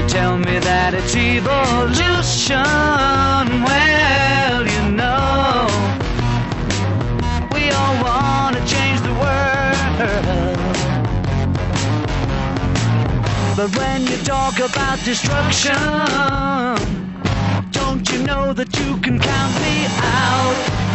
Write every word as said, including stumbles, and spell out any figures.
tell me that it's evolution. Well, you know, we all want to change the world. But when you talk about destruction, don't you know that you can count me out?